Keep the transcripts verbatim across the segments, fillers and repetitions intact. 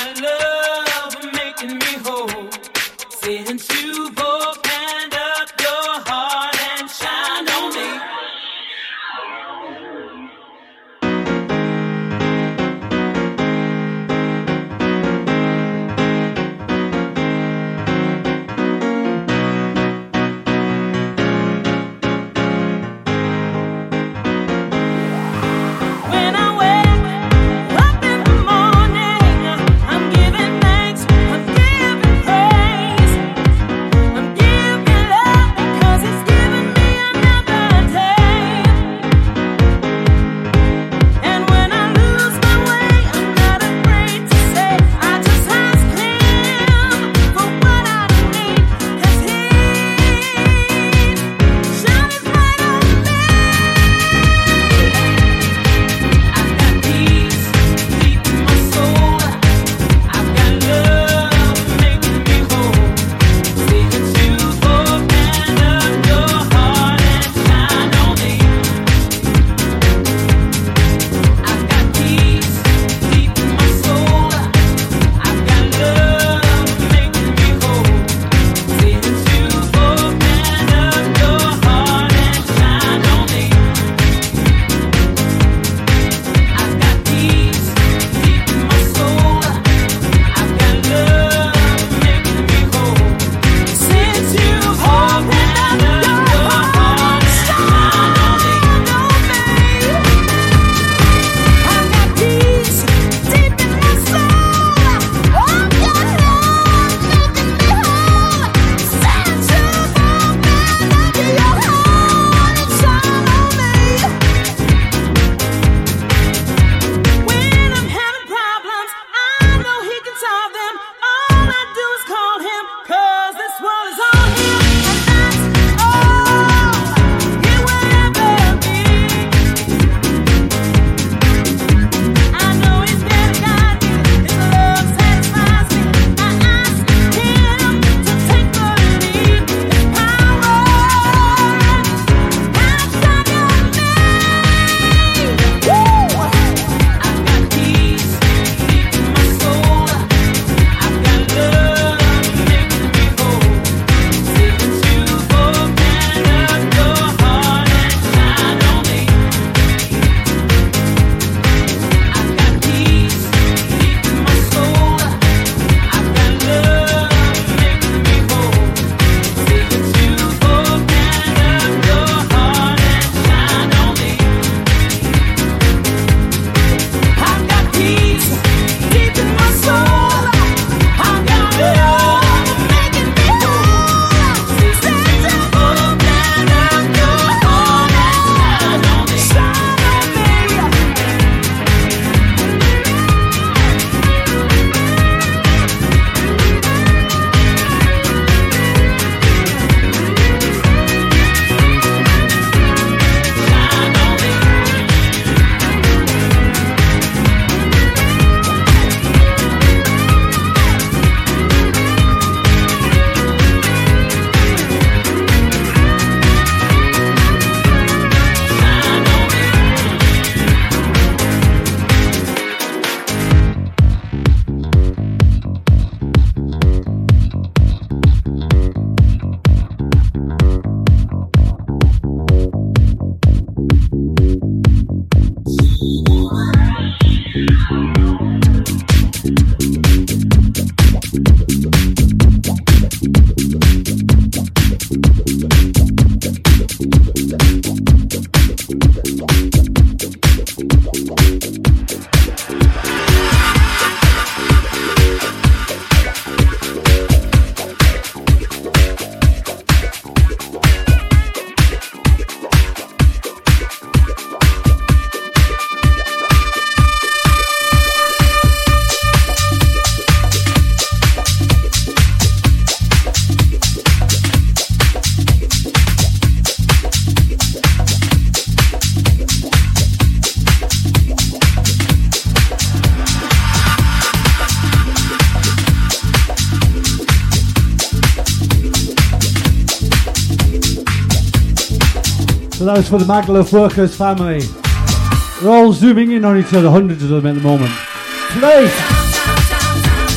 So that was for the Magaluf Workers family. They're all zooming in on each other, hundreds of them at the moment. Tonight.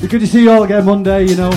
Be good to see you all again one day, you know.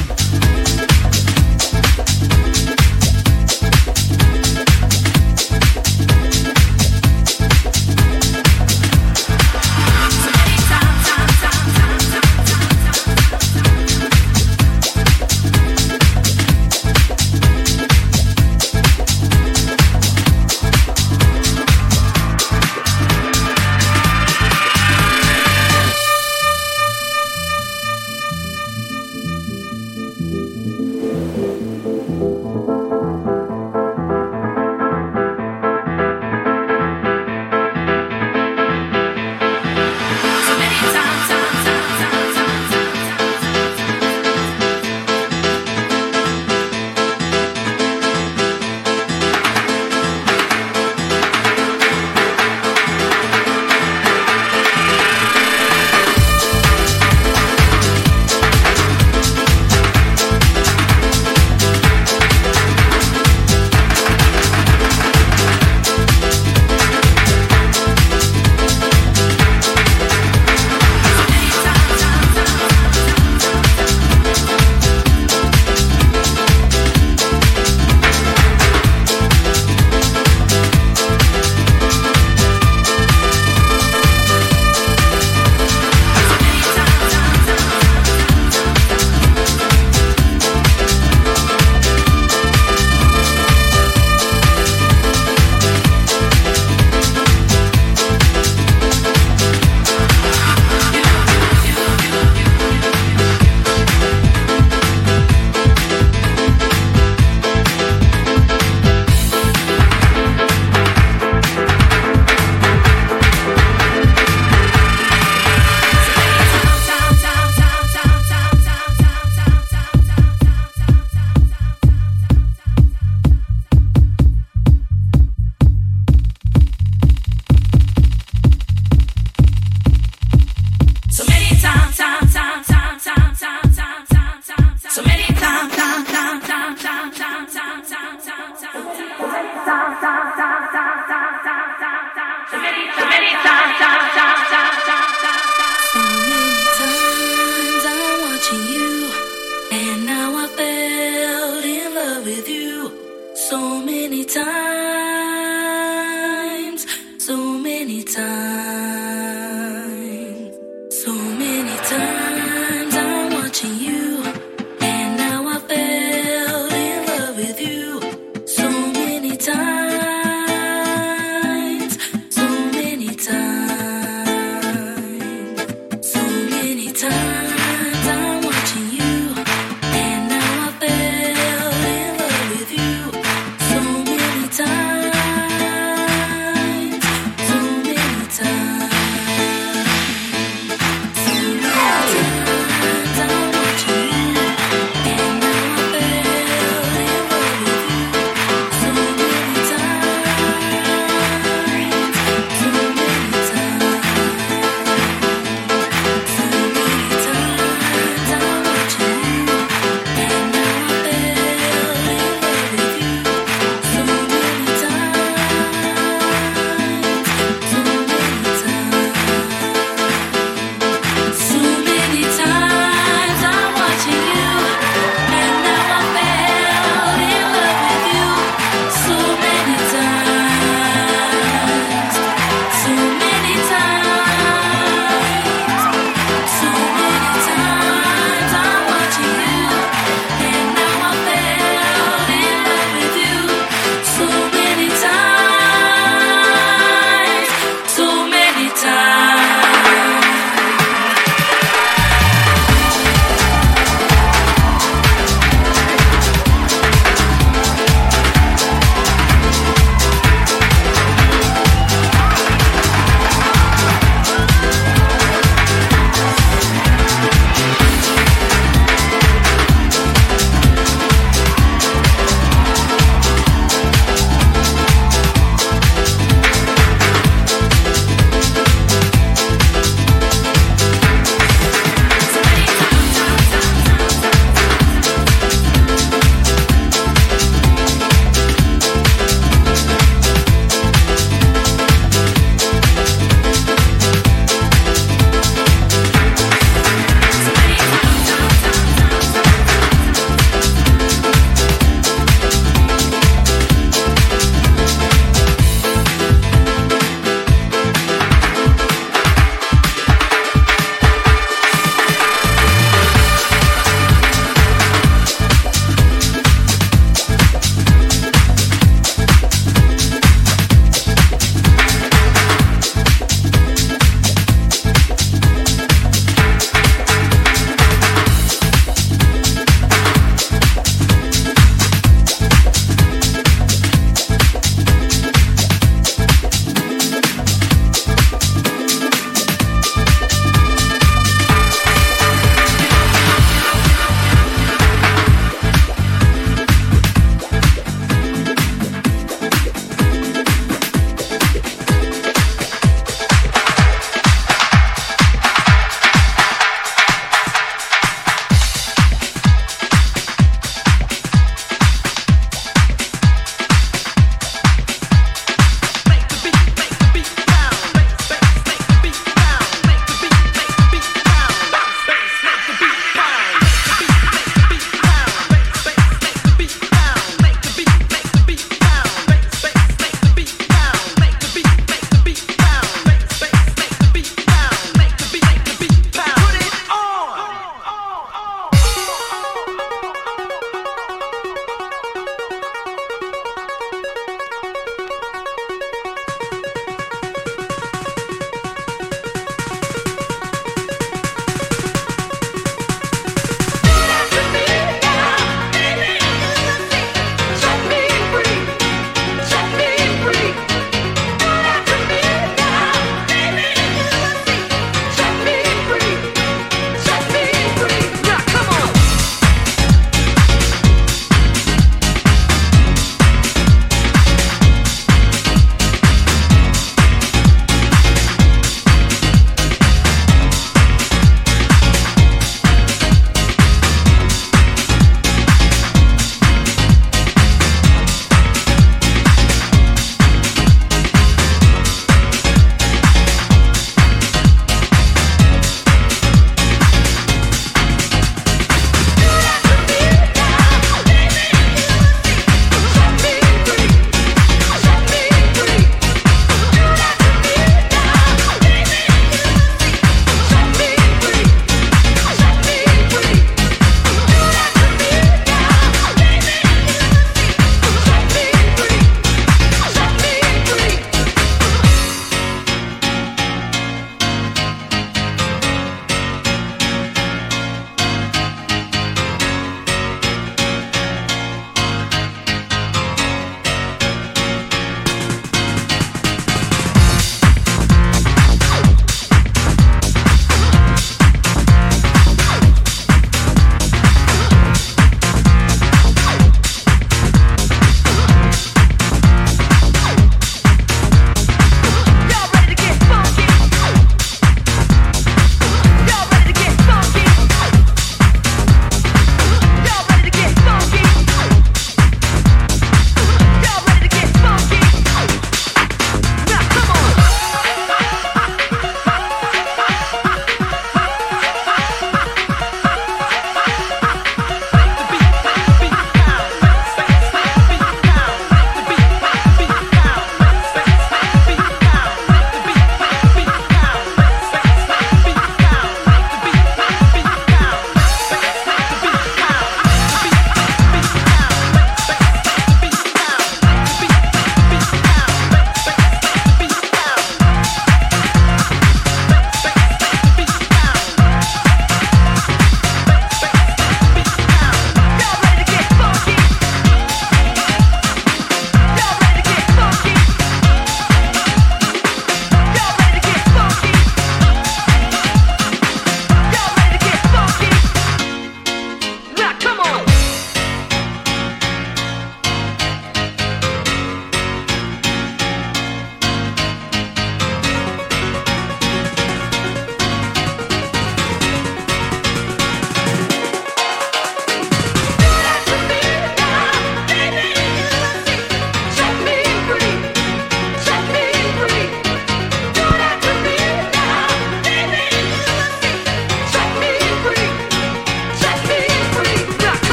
Time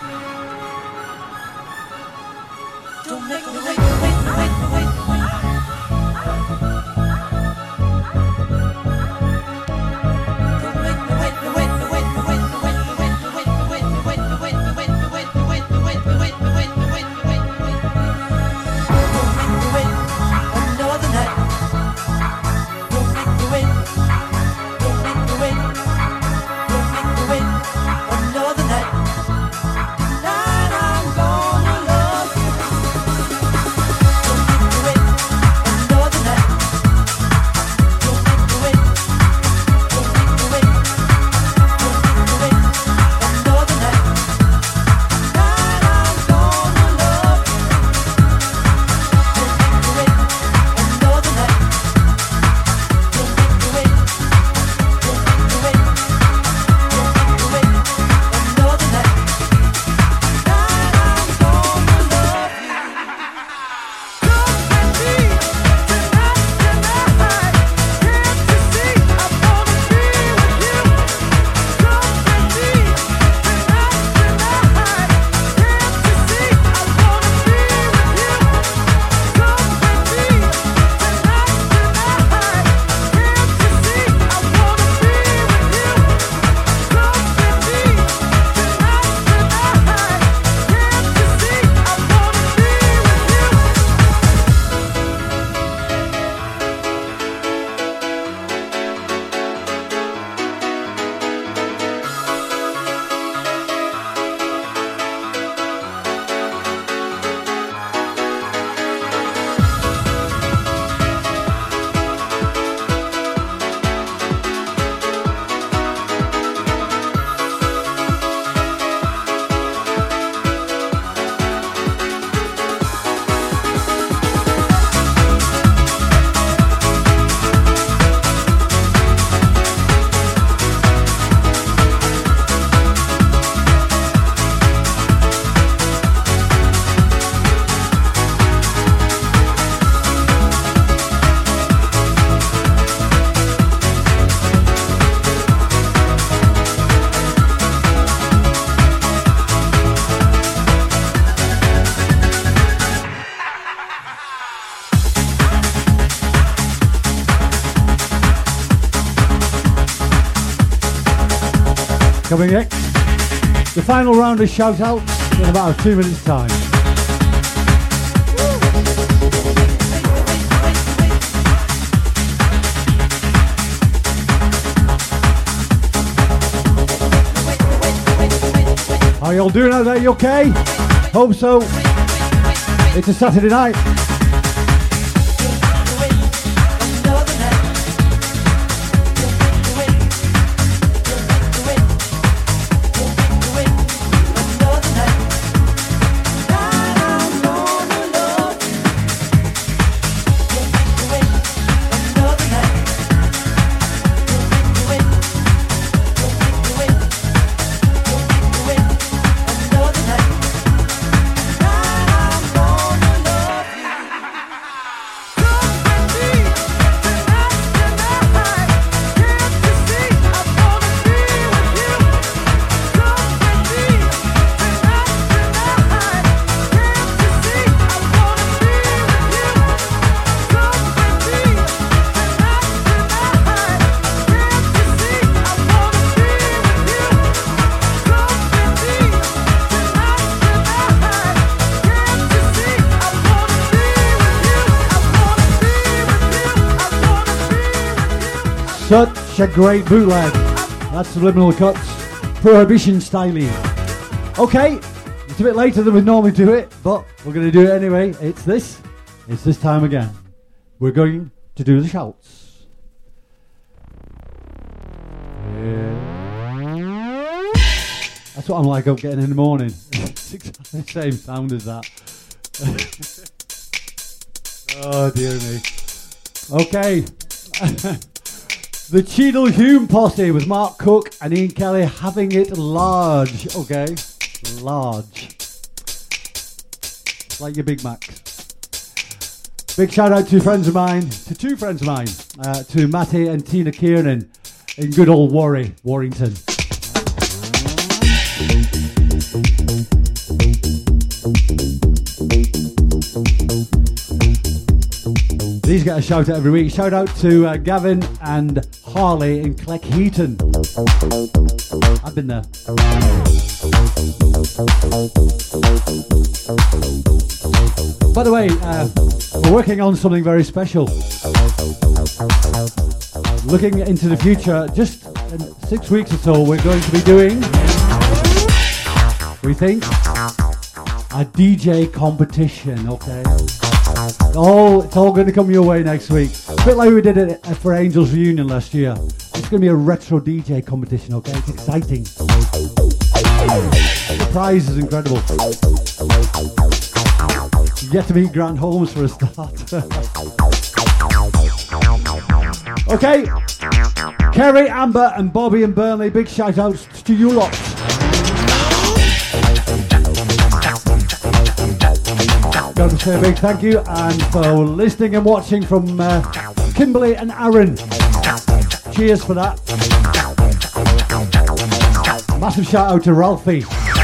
Coming next, the final round of shout-outs in about two minutes' time. How y'all doing out there? You okay? Hope so. It's a Saturday night. Such a great bootleg. That's Subliminal Cuts, Prohibition styling. Okay, it's a bit later than we normally do it, but we're going to do it anyway. It's this. It's this time again. We're going to do the shouts. Yeah. That's what I'm like up getting in the morning. It's exactly the same sound as that. Oh dear me. Okay. The Cheadle Hume Posse with Mark Cook and Ian Kelly having it large. Okay, large. Like your Big Macs. Big shout out to friends of mine, to two friends of mine, uh, to Matty and Tina Kiernan in good old Warry, Warrington. get a shout out every week. Shout out to uh, Gavin and Harley in Cleckheaton. I've been there. By the way, uh, we're working on something very special. Looking into the future, just in six weeks or so, we're going to be doing, we think, a D J competition, okay? Oh, it's all going to come your way next week. A bit like we did it for Angels Reunion last year. It's going to be a retro D J competition, okay? It's exciting. The prize is incredible. You get to meet Grant Holmes for a start. Okay, Kerry, Amber and Bobby and Burnley, big shout outs to you lot. Got to say a big thank you, and for listening and watching from uh, Kimberly and Aaron. Cheers for that. Massive shout out to Ralphie.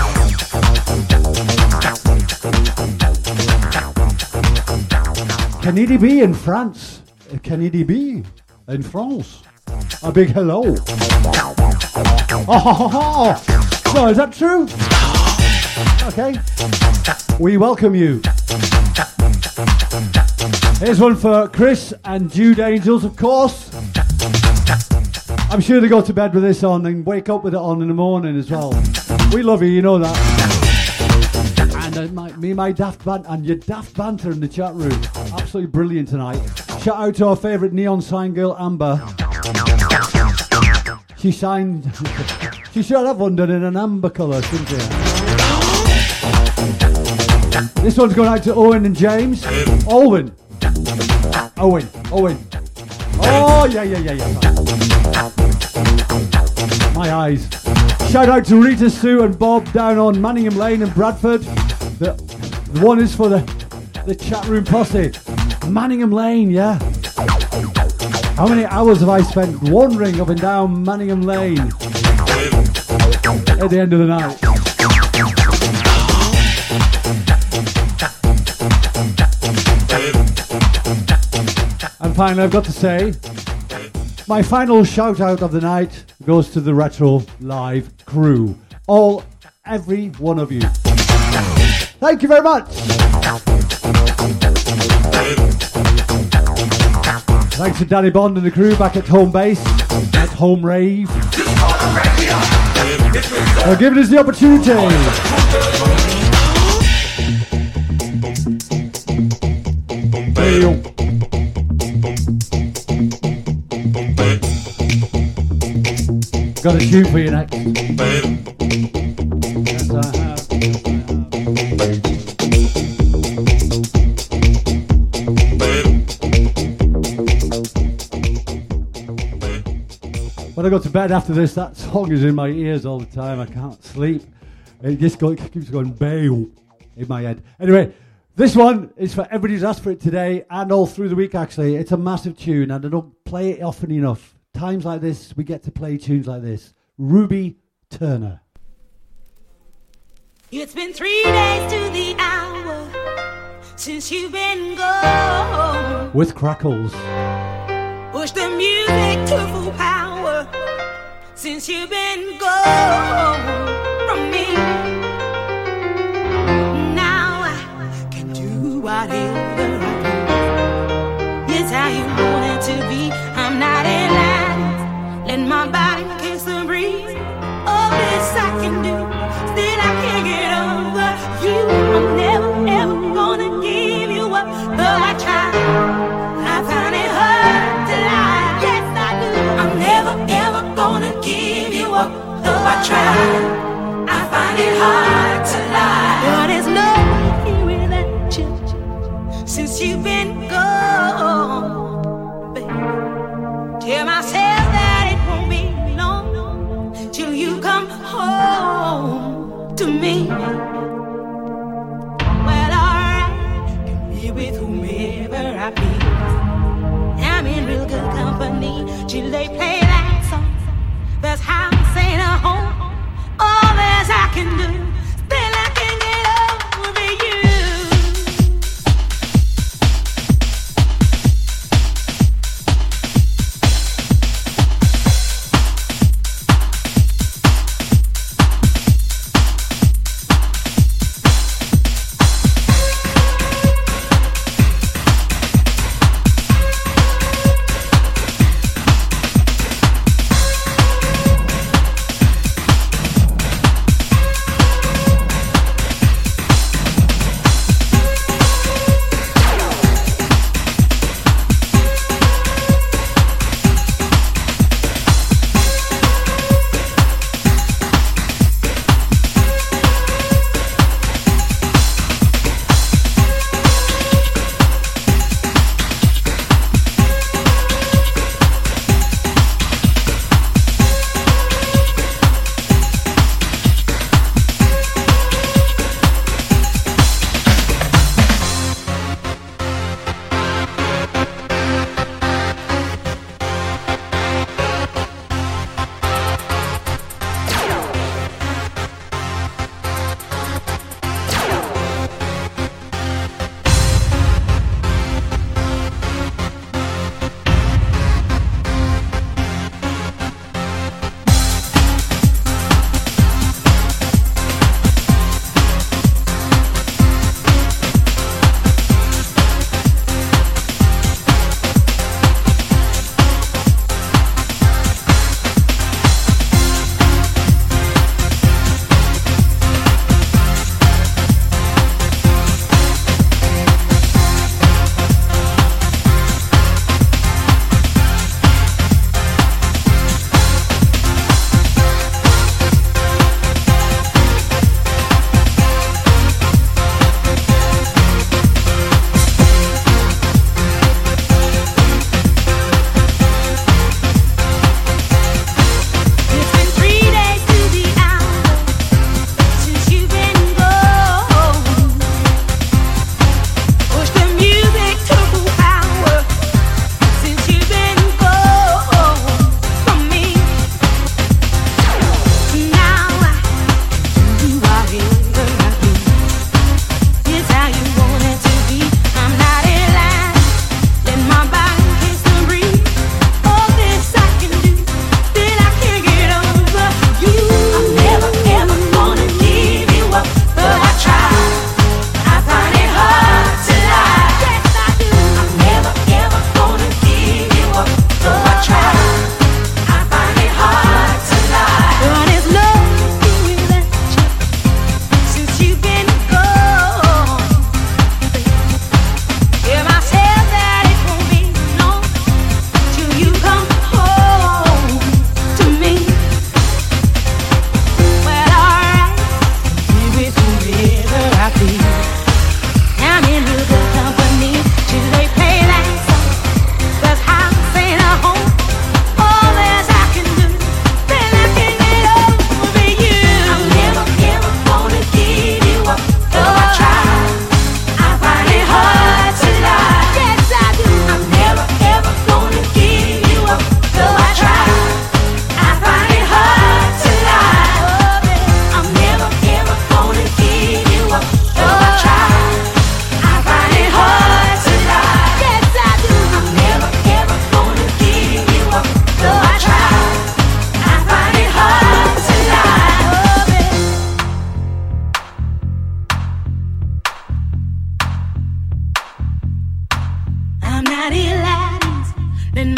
Kennedy B in France. Kennedy B in France. A big hello. Oh, ho, ho, ho. No, is that true? Okay. We welcome you. Here's one for Chris and Jude Angels, of course. I'm sure they go to bed with this on and wake up with it on in the morning as well. We love you, you know that. And uh, my, me and my daft banter, and your daft banter in the chat room. Absolutely brilliant tonight. Shout out to our favourite neon sign girl, Amber. She signed, she should have one done in an amber colour, shouldn't she? This one's going out to Owen and James. Owen. Owen. Owen. Oh, yeah, yeah, yeah, yeah. My eyes. Shout out to Rita, Sue and Bob down on Manningham Lane in Bradford. The, the one is for the, the chat room posse. Manningham Lane, yeah. How many hours have I spent wandering up and down Manningham Lane at the end of the night? And finally, I've got to say, my final shout out of the night goes to the Retro Live crew. All, every one of you. Thank you very much. Thanks to Danny Bond and the crew back at home base, at Home Rave. For giving us the opportunity. Hey, got a tune for you next. Yes, I have. When I go to bed after this, that song is in my ears all the time. I can't sleep. It just go, it keeps going bail in my head. Anyway, this one is for everybody who's asked for it today and all through the week, actually. It's a massive tune, and I don't play it often enough. Times like this, we get to play tunes like this. Ruby Turner. It's been three days to the hour since you've been gone. With Crackles. Push the music to full power since you've been gone from me. Now I can do whatever I want. It's how you want it to be. I'm not in line. Let my body kiss the breeze. All this I can do, still I can't get over you. I'm never ever gonna give you up, though I try. I find it hard to lie. Yes I do. I'm never ever gonna give you up, though I try. I find it hard to lie. But there's no way without you since you've been gone, baby. Tell myself that it won't be long till you come home to me. Well, alright, can be with whomever I be. I'm in real good company till they play that song. That's how I'm saying a home. All this I can do, still I can get over you.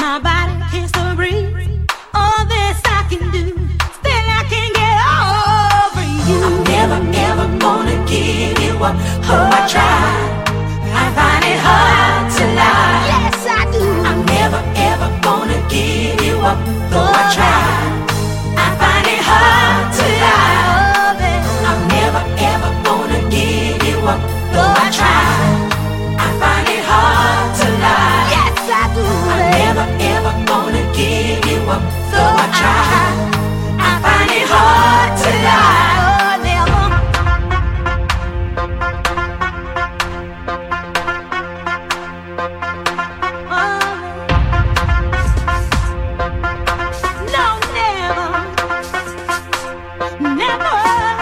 my body can still breathe. All this I can do, still I can get over you. I'm never, ever gonna give you up. Oh, I try, I find it hard to lie. Yes, I do. I'm never, ever gonna give you up. Oh, I try, I find it hard to lie. I'm never, ever gonna give you up. Oh, I try, I find it hard to lie. Yes, I do. I'm never, ever gonna give you up. So I try, I find it hard to lie. Oh, never. No, never, never.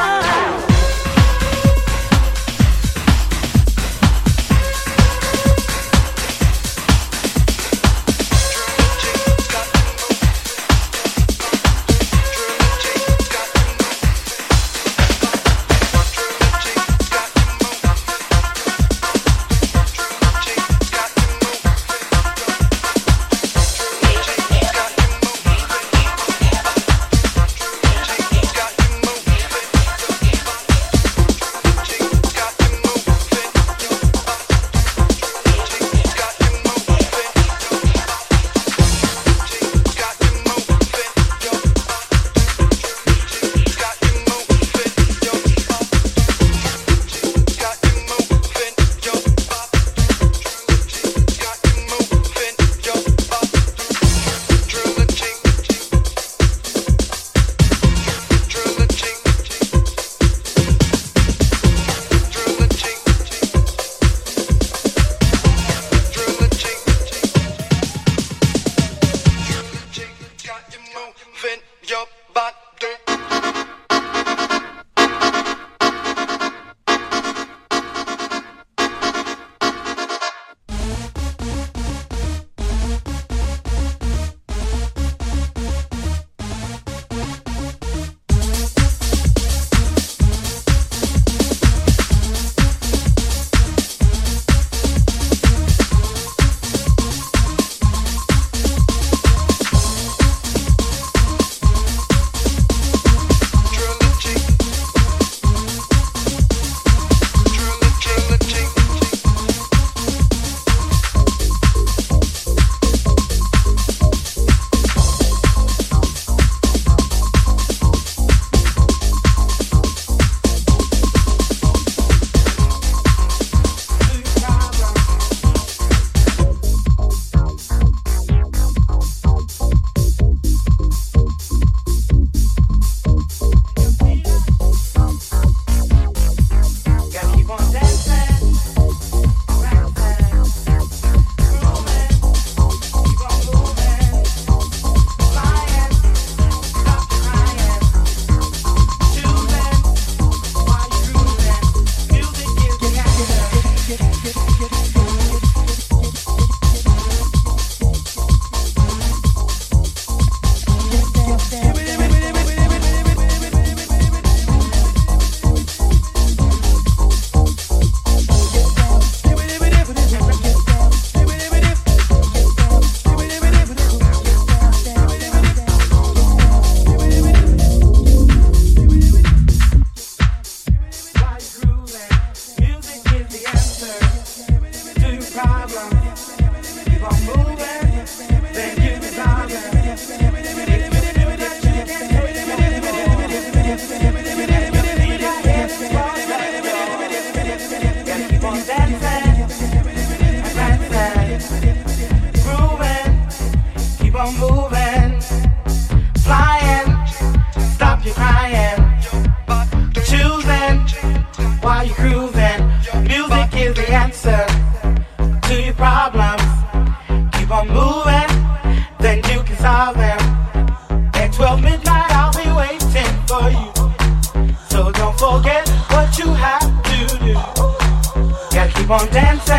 keep on dancing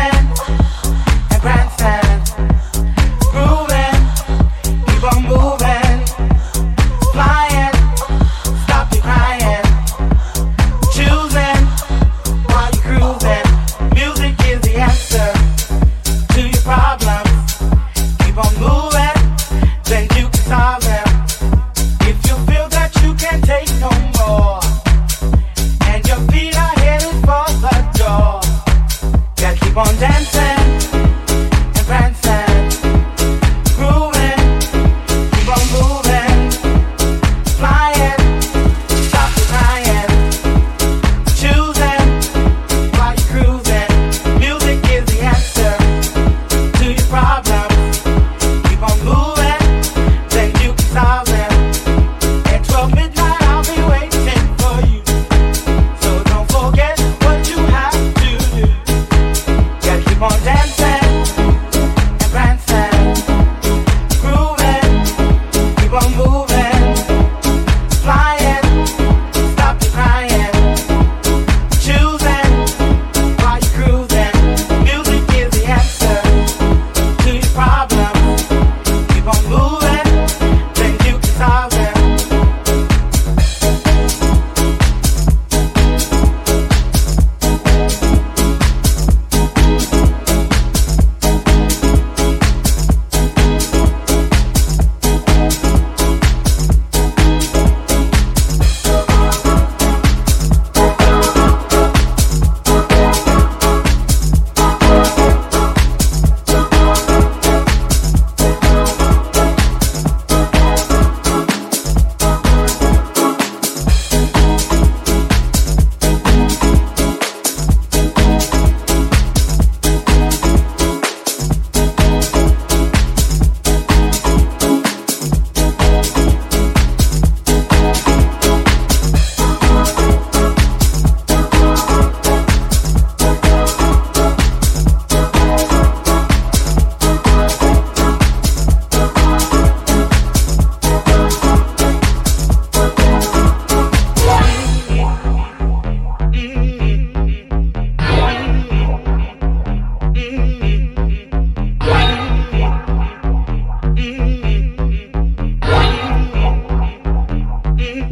and prancing, grooving, keep on moving, flying, stop your crying, choosing while you're cruising. Music is the answer to your problems. Keep on moving.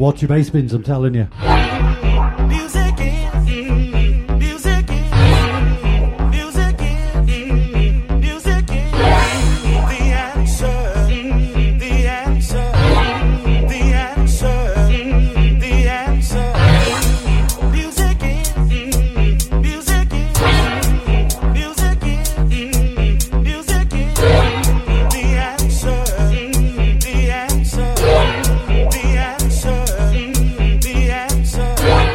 watch your bass bins, I'm telling you. Music is, music is, music is, music is the answer, the answer, the answer, the answer. Music is, music is, music is, music is the answer, the answer, the answer, the answer.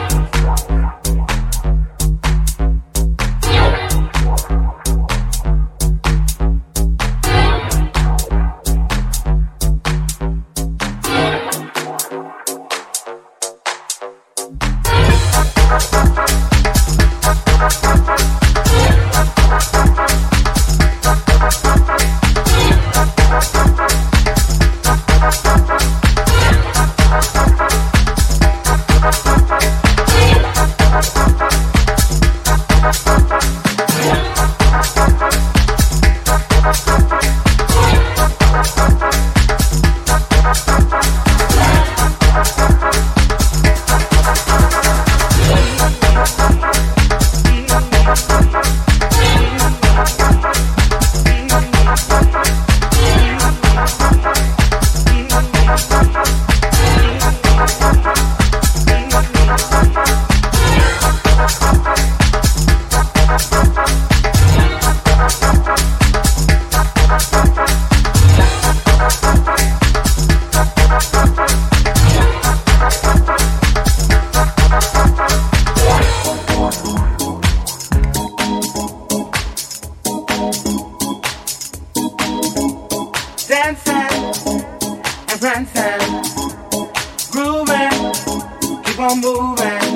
Dancing and prancing, grooving, keep on moving,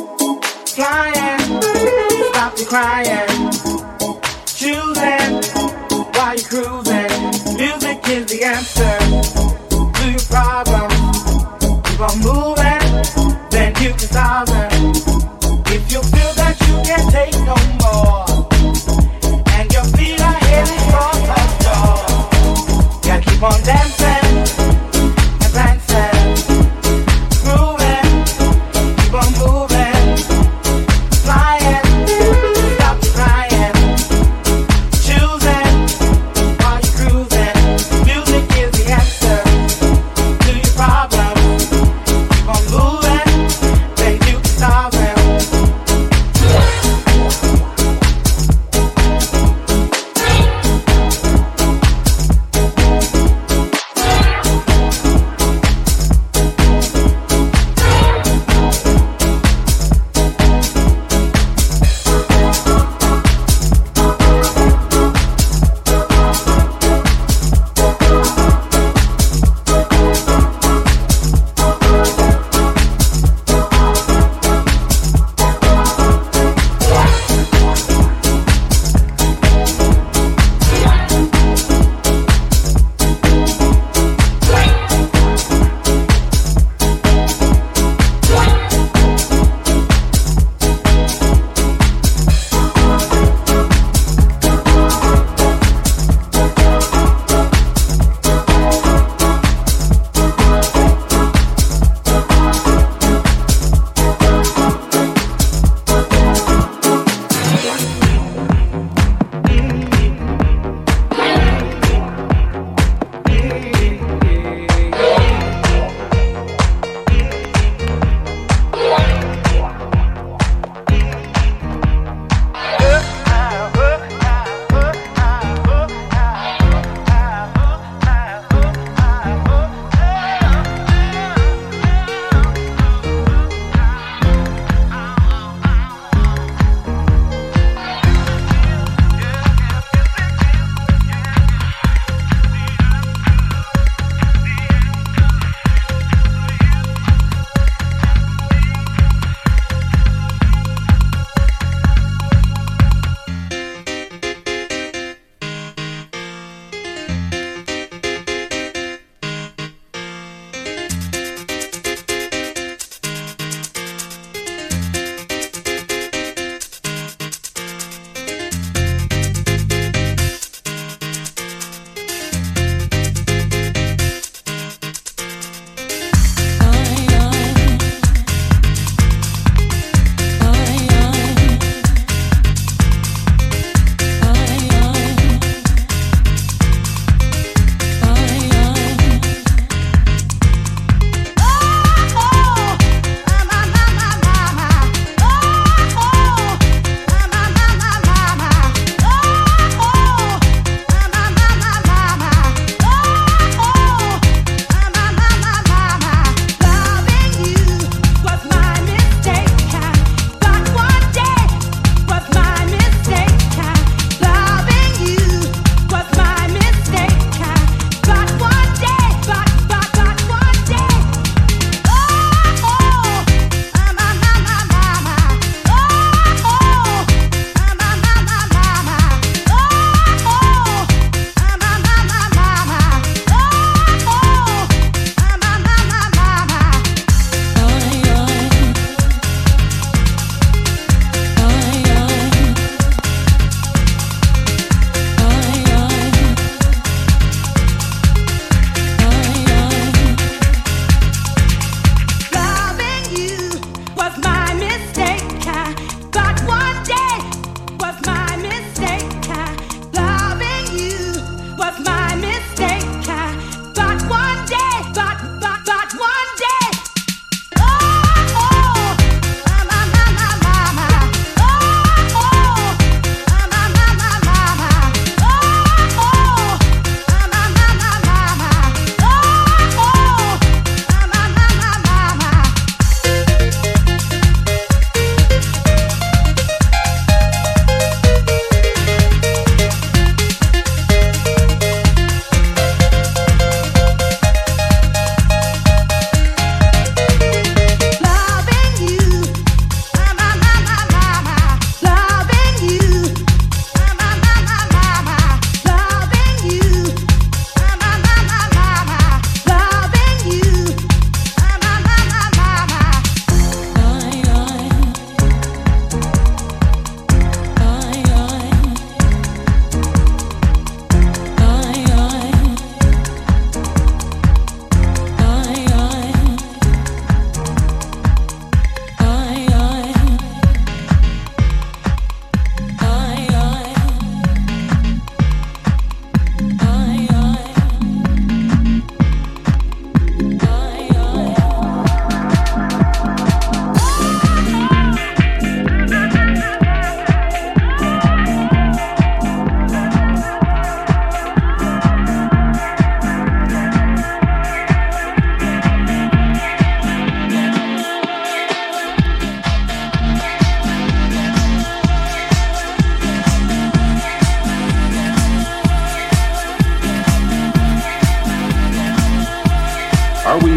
flying, stop the crying, choosing while you're cruising. Music is the answer to your problem. Keep on moving, then you can solve it. If you feel that you can't take no more, and your feet are heading for the door, gotta keep on dancing and prancing, grooving, keep on moving, flying, stop the crying, choosing while you're cruising. Music is the answer to your problem. Keep on moving, then you can solve them.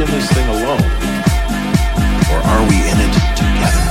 in this thing alone? Or are we in it together?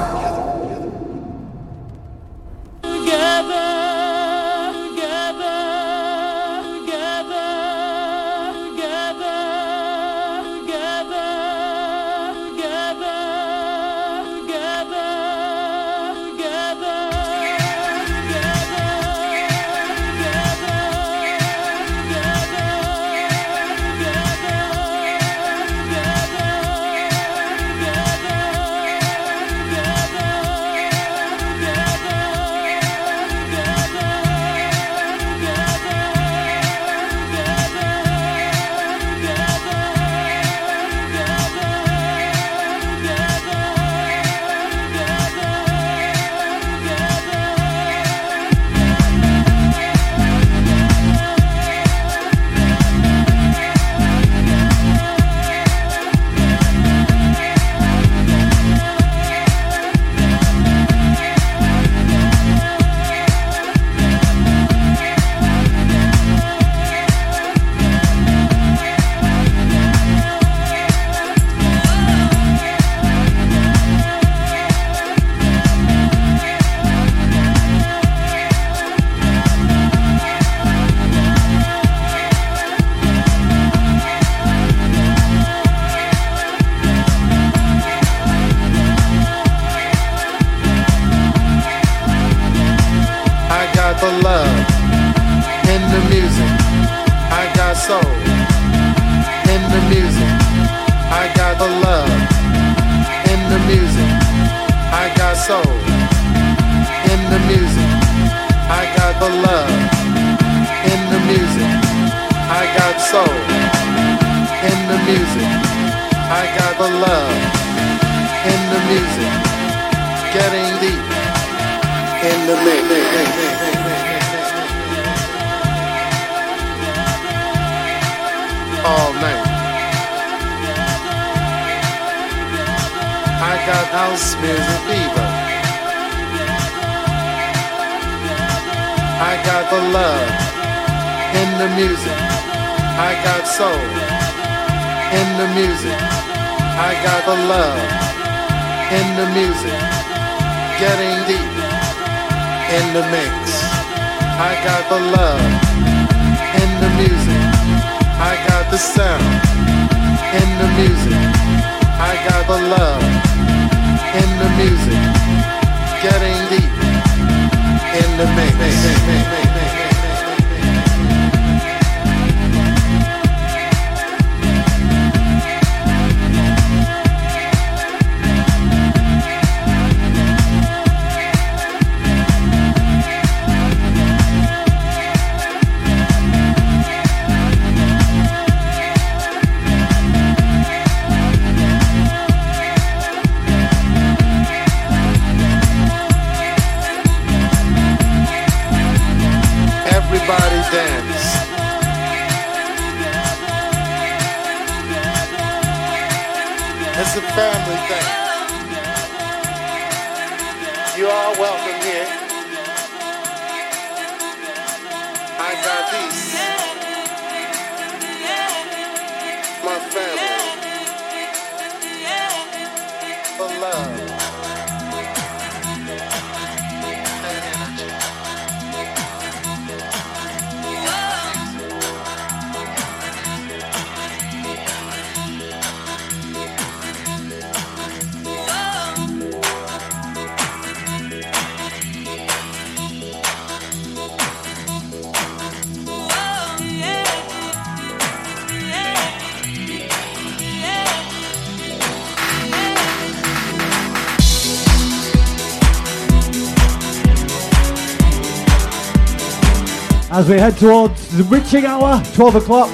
As we head towards the witching hour, twelve o'clock,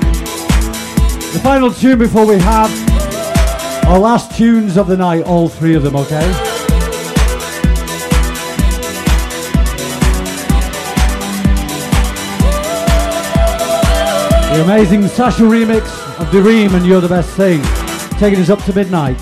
the final tune before we have our last tunes of the night, all three of them, okay? The amazing Sasha remix of Dareem and You're the Best Thing, taking us up to midnight.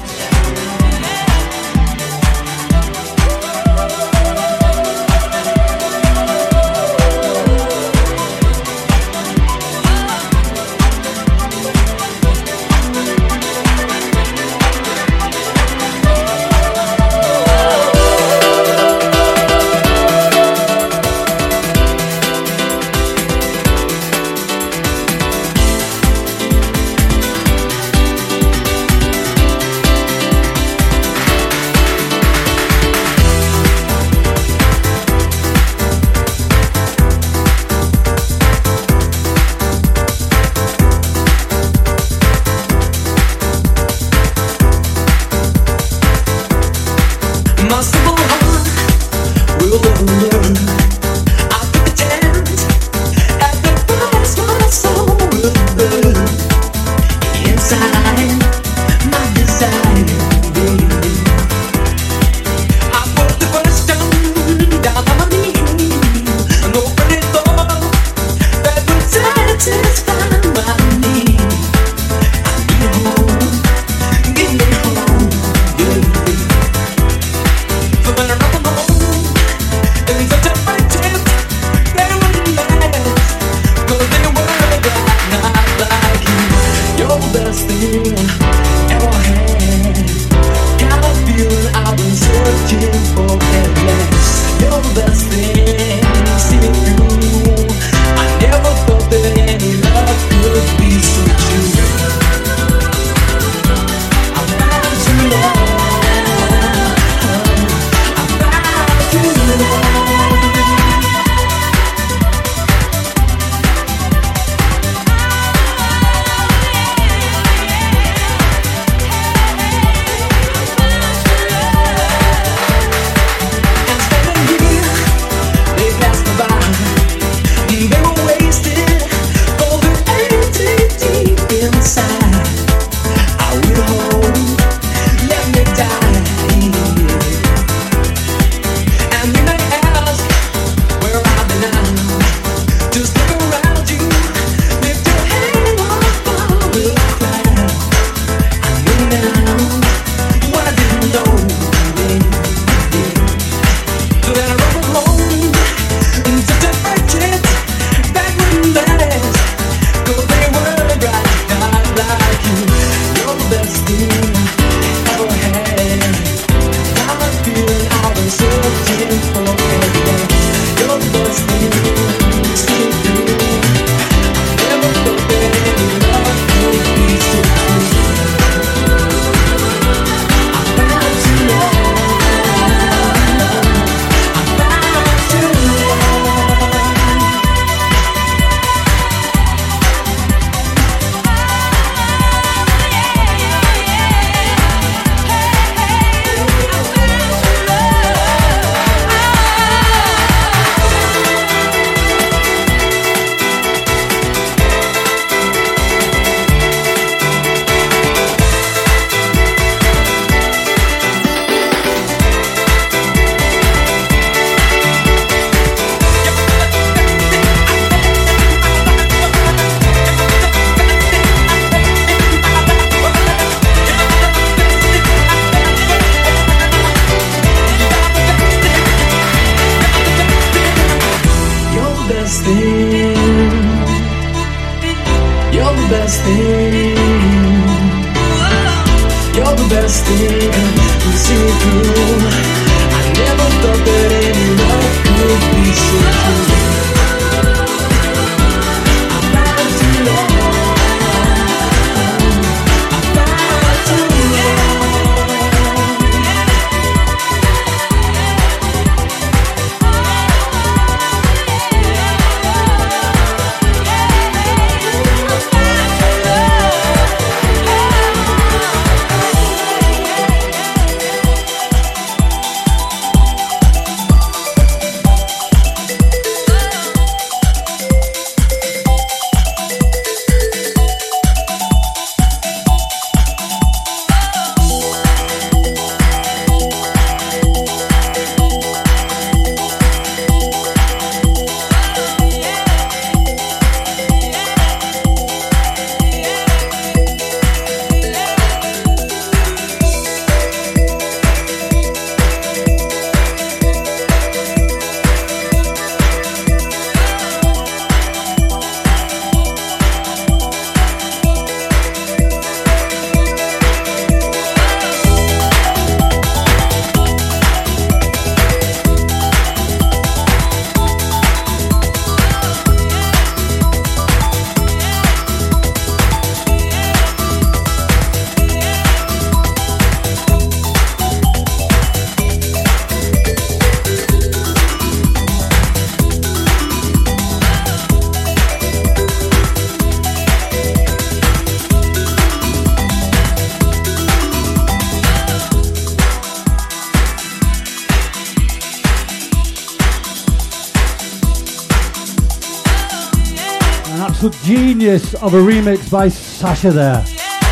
absolute genius of a remix by Sasha there.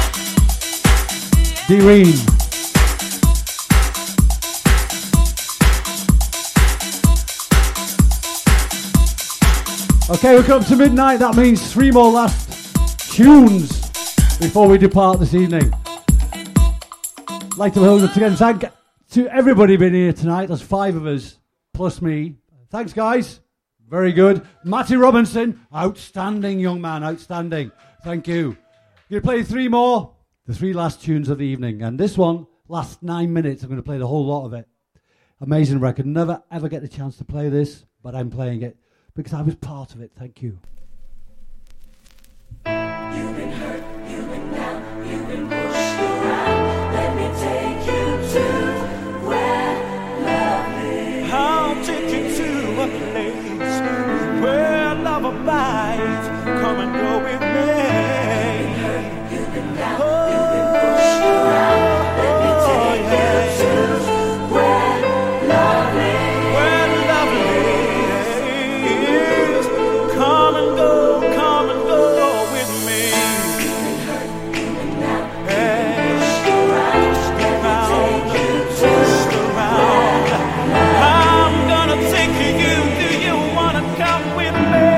D-Reen. Okay, we're coming up to midnight. That means three more last tunes before we depart this evening. I'd like to once again thank to everybody being here tonight. There's five of us, plus me. Thanks, guys. Very good. Matty Robinson, outstanding young man, outstanding. Thank you. You're going to play three more, the three last tunes of the evening. And this one, last nine minutes, I'm going to play the whole lot of it. Amazing record. Never, ever get the chance to play this, but I'm playing it because I was part of it. Thank you. You've been hurt, you've been down, you've been pushed around. Let me take you to where love lives. I'll take you to a place where love abides. Come and go with me. You've been hurt, you've been down, oh, you've been pushed around. Let me take yeah. you to where love lives. Where love lives. Come and go, come and go with me. You've been hurt, you've been down, hey. Pushed around. Let me take you to pushed around. I'm gonna take you. Do you wanna come with me?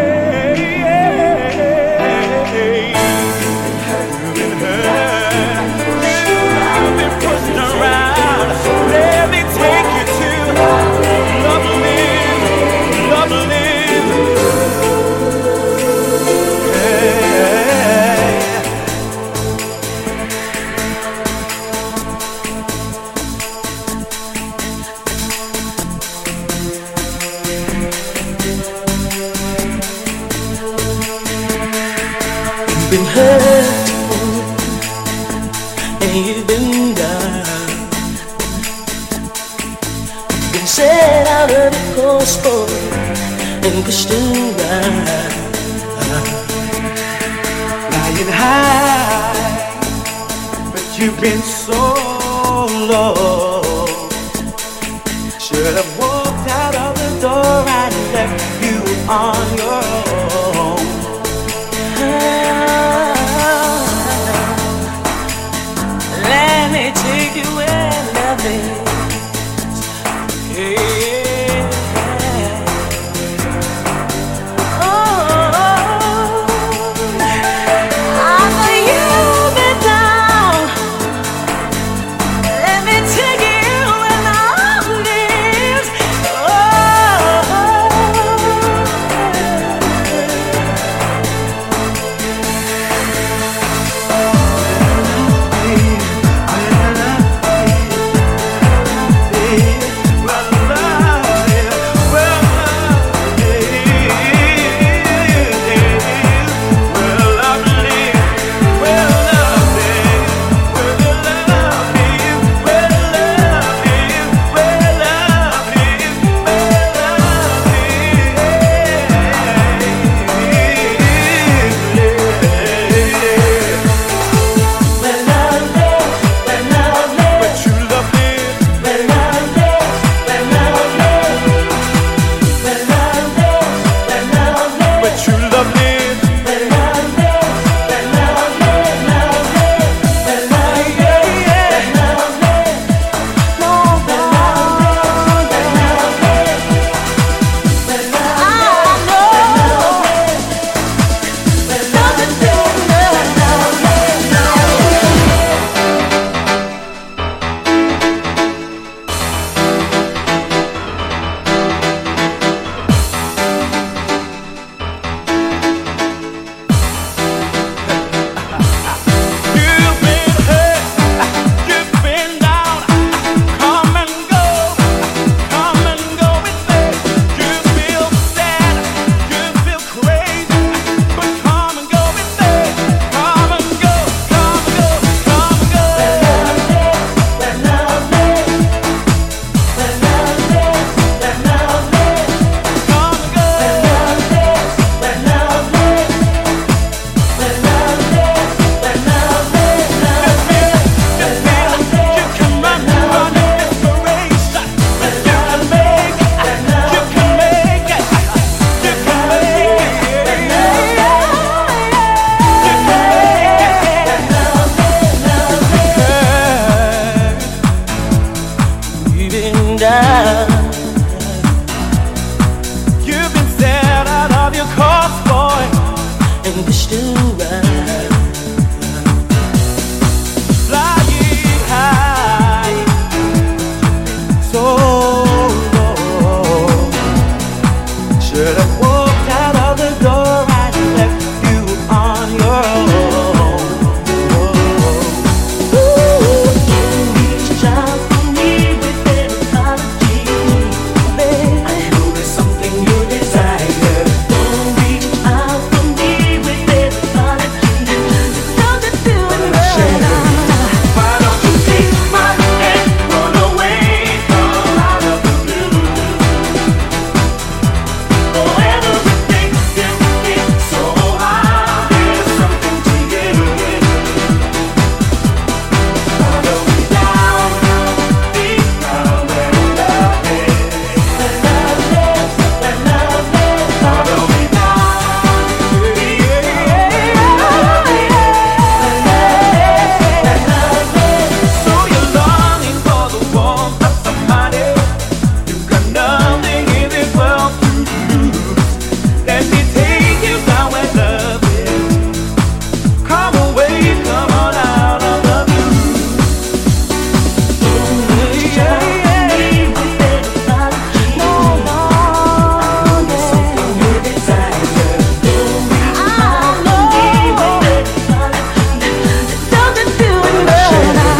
Been hurt and you've been down, been set out of the course for and pushed around, lying high, but you've been so low. Should have walked out of the door and left you on your own. Let me take you where love is. Yeah. Oh, I know you've been down. Let me take you where love lives. and push to run. Flying high, so low. Should have walked out of the door and left you on your own. Ooh, reach out for me with an apology. I know there's something you desire. Don't reach out for me with an apology. Don't you do it now? Why don't you take my hand, run away from out of the blue? Oh, everything can be so obvious, something to you. Follow me down, deep down where love is. Where love lives, where love lives. Follow me down, deep down where love is. Where love lives. So you're longing for the warmth of somebody. You've got nothing in this world to lose. Let me take you down where love is. Come away, come on out of the blue. Yeah, yeah. No, no, something you desire. I know. Don't you do it now?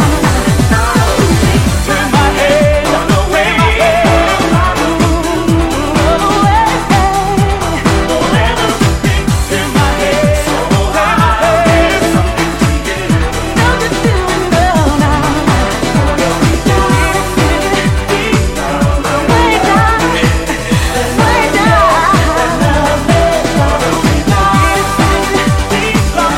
Turn my head, run away, run away. Oh, everything, turn my head, turn my head, something to you. Don't you do it now? Follow me down, deep down, way down, way down. Love lives. Follow me down, deep down,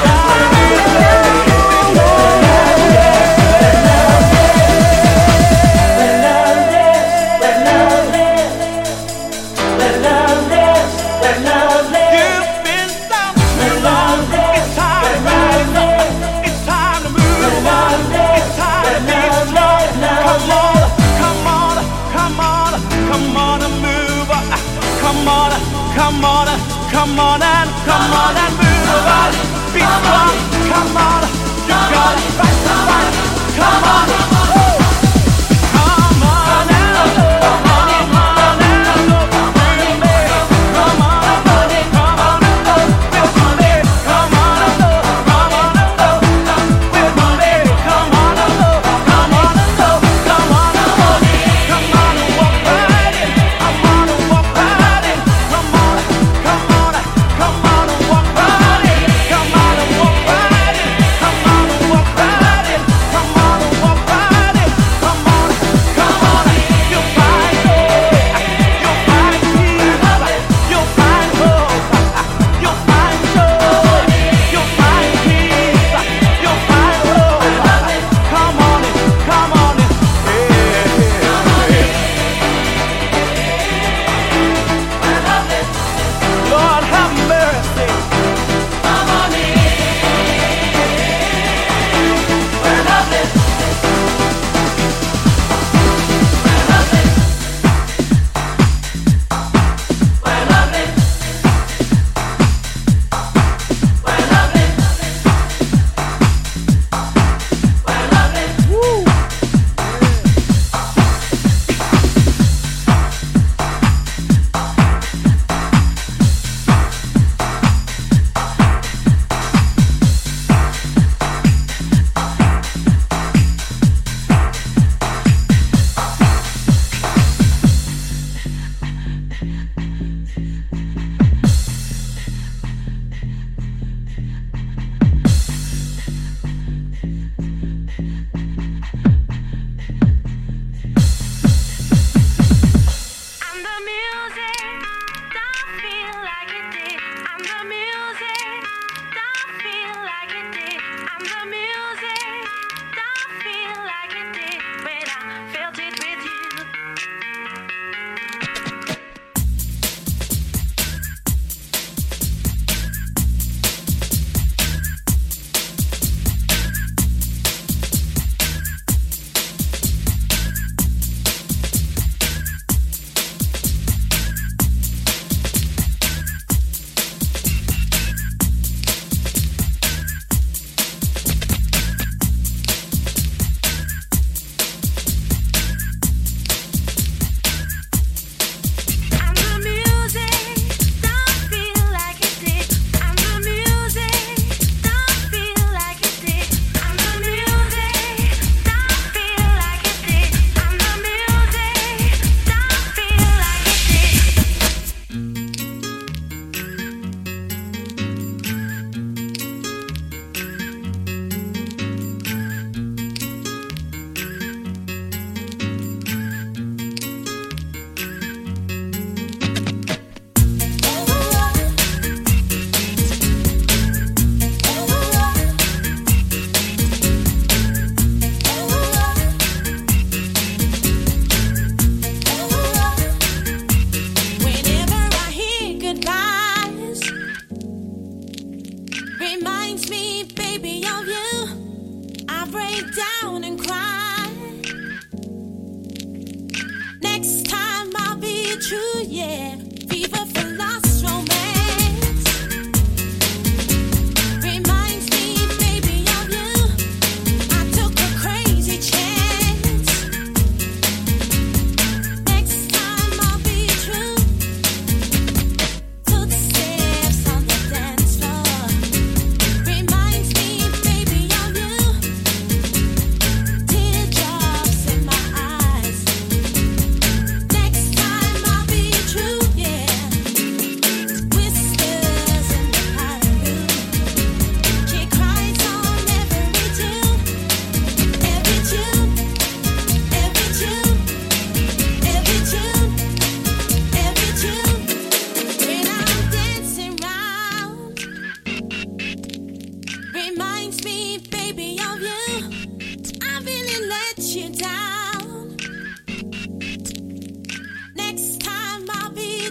You've been down too long. It's time to rise up. It's time to move on. It's time to be strong. Come on, come on, come on, come on and move on. Come on, come on, come on and come on and move on. Be strong. Come on, you got it. Fight, fight. Come on. Come on now. Come on now. Come on now. Come on. Come on, walk right in.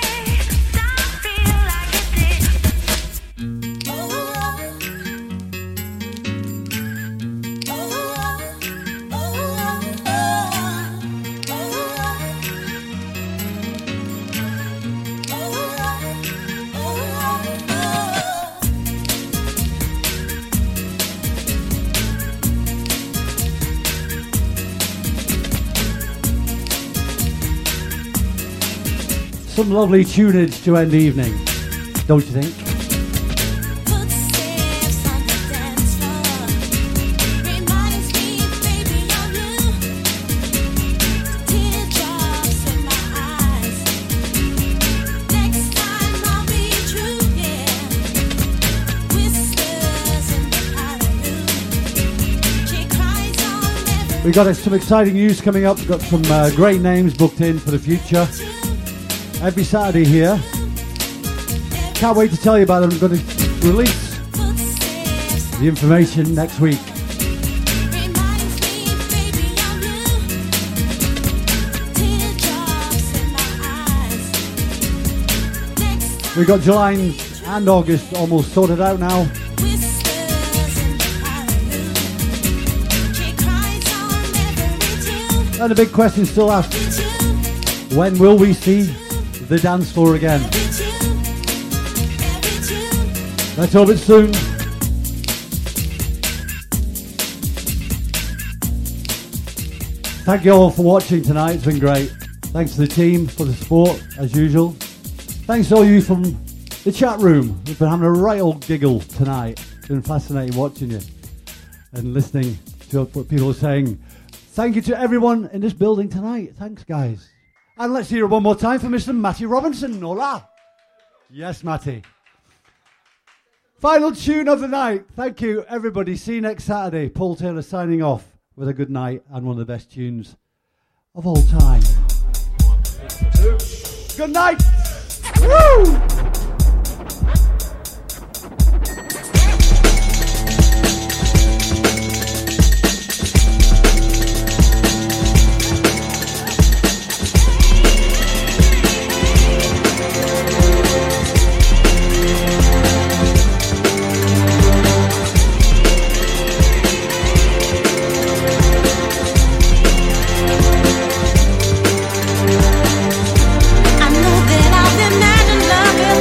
Some lovely tunage to end the evening, don't you think? We've got some exciting news coming up. We've got some uh, great names booked in for the future. Every Saturday here. Can't wait to tell you about them. I'm going to release the information next week. We've got July and August almost sorted out now. And the big question still asked, when will we see the dance floor again? Let's hope it's soon. Thank you all for watching tonight. It's been great. Thanks to the team for the support, as usual. Thanks to all you from the chat room. We've been having a right old giggle tonight. It's been fascinating watching you and listening to what people are saying. Thank you to everyone in this building tonight. Thanks, guys. And let's hear it one more time for Mister Matty Robinson. Hola. Yes, Matty. Final tune of the night. Thank you, everybody. See you next Saturday. Paul Taylor signing off with a good night and one of the best tunes of all time. Good night. Woo! I know that I've been mad in love.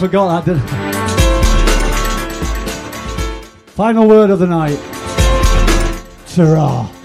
forgot that, didn't I? Final word of the night. Ta-ra.